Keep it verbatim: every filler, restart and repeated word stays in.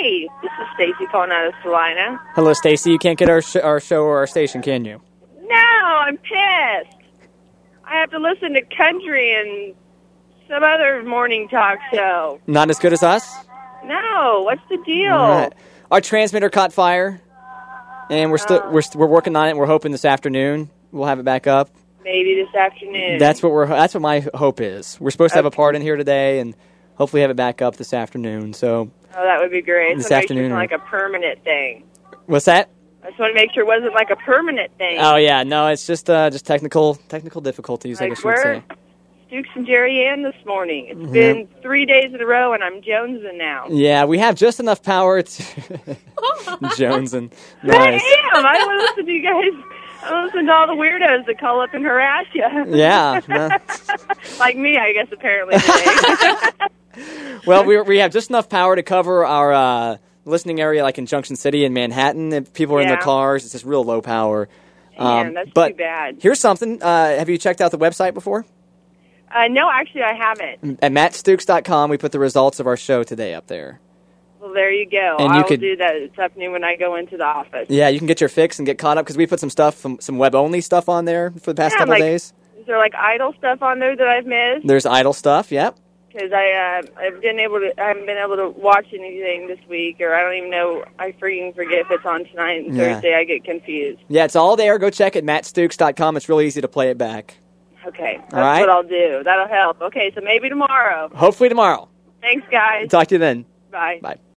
Hey, this is Stacy calling out of Salina. Hello, Stacy. You can't get our sh- our show or our station, can you? No, I'm pissed. I have to listen to country and some other morning talk show. Not as good as us? No, what's the deal? All right. Our transmitter caught fire, and we're still Oh. we're st- we're working on it. We're hoping this afternoon we'll have it back up. Maybe this afternoon. That's what we're. That's what my hope is. We're supposed to have a Okay. part in here today, and hopefully have it back up this afternoon. So, Oh, that would be great. This So make sure afternoon it's or- not like a permanent thing. what's that? I just want to make sure it wasn't like a permanent thing. Oh yeah, no, it's just uh, just technical technical difficulties, I Like, guess you would where say. Stooks and Jerry Ann this morning. It's Mhm. been three days in a row, and I'm jonesing now. Yeah, we have just enough power to Jones and I nice. am. I want to listen to you guys. I want to listen to all the weirdos that call up and harass you. Yeah. no. Like me, I guess, apparently today. Well, we we have just enough power to cover our uh, listening area, like in Junction City and Manhattan. If people are in their Yeah. cars, it's just real low power. Man, that's but too bad. Here's something. Uh, have you checked out the website before? Uh, no, actually, I haven't. At matt stooks dot com, we put the results of our show today up there. Well, there you go. And you I'll could- do that this afternoon when I go into the office. Yeah, you can get your fix and get caught up because we put some stuff, some, some web-only stuff on there for the past Yeah, couple like- days. Is there like idle stuff on there that I've missed? There's idle stuff, yep. Because I uh, I've been able to I haven't been able to watch anything this week, or I don't even know. I freaking forget if it's on tonight and Yeah. Thursday. I get confused. Yeah, it's all there. Go check it, matt stooks dot com. It's really easy to play it back. Okay, that's All right. what I'll do. That'll help. Okay, so maybe tomorrow. Hopefully tomorrow. Thanks, guys. Talk to you then. Bye. Bye.